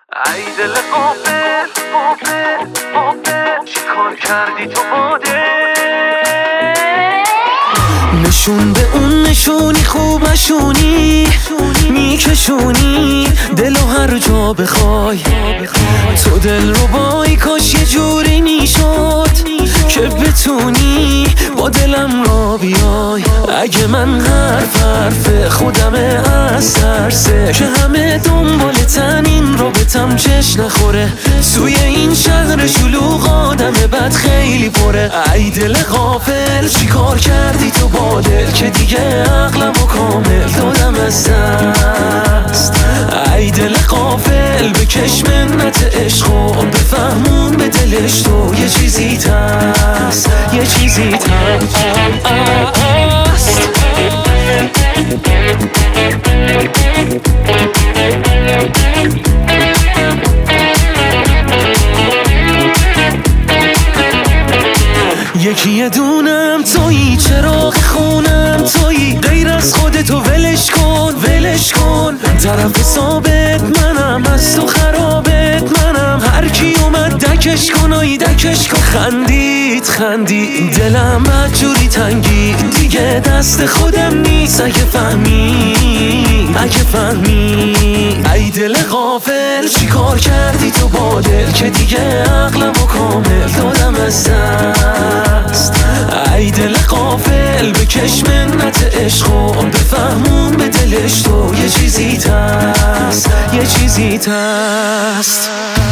ای دل غافل غافل غافل چی کار کردی تو باده؟ نشون به اون نشونی خوب نشونی میکشونی دلو هر جا بخوای تو دل رو بای کاش یه جوری میشد که بتونی با دلم را بیای. اگه من حرف خودمه از ترسه که همه دنبالتن این رابطم چش نخوره توی این شهر شلوغ آدم بد خیلی پره. ای دل غافل چی کار کردی تو با دل که دیگه عقلمو کامل دادم از دست. ای دل غافل بکش منت عشق و بفهمون به دلش تو یه چیزی هست یه چیزی هست. یکی دونم تویی چراغ خونم تویی غیر از خودتو ولش کن ولش کن. طرف ثابت منم از تو خرابت منم هر کی اومد دکش کن آی دکش کن. خندید دلم بدجوری تنگید دیگه دست خودم نیست اگه فهمی ای دل غافل چی کار کردی تو با دل که دیگه عقلمو کامل دادم از دست. ای دل غافل بکش منت عشق و بفهمون به دلش تو یه چیزی هست یه چیزی هست.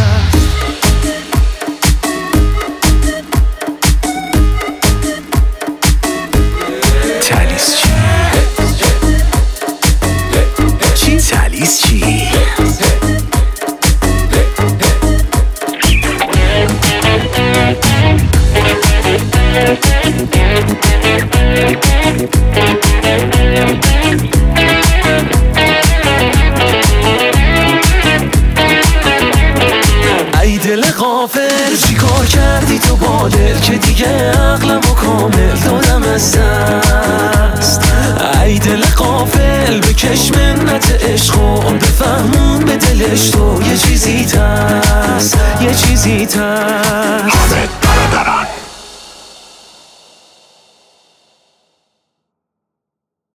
ای دل غافل چی کار کردی تو با دل که دیگه عقلمو کامل دادم از دست. ای دل غافل بکش منت عشق و بفهمون به دلش تو یه چیزی هست یه چیزی هست.